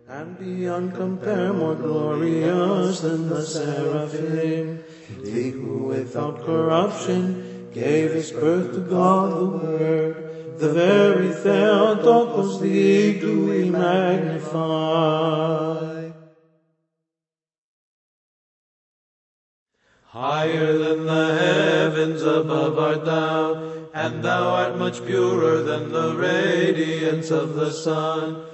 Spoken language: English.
and beyond compare more glorious than the seraphim. Thee who without corruption gave his birth to God the Word, the very Theotokos, thee do we magnify. Higher than the heavens above art thou, and thou art much purer than the radiance of the sun.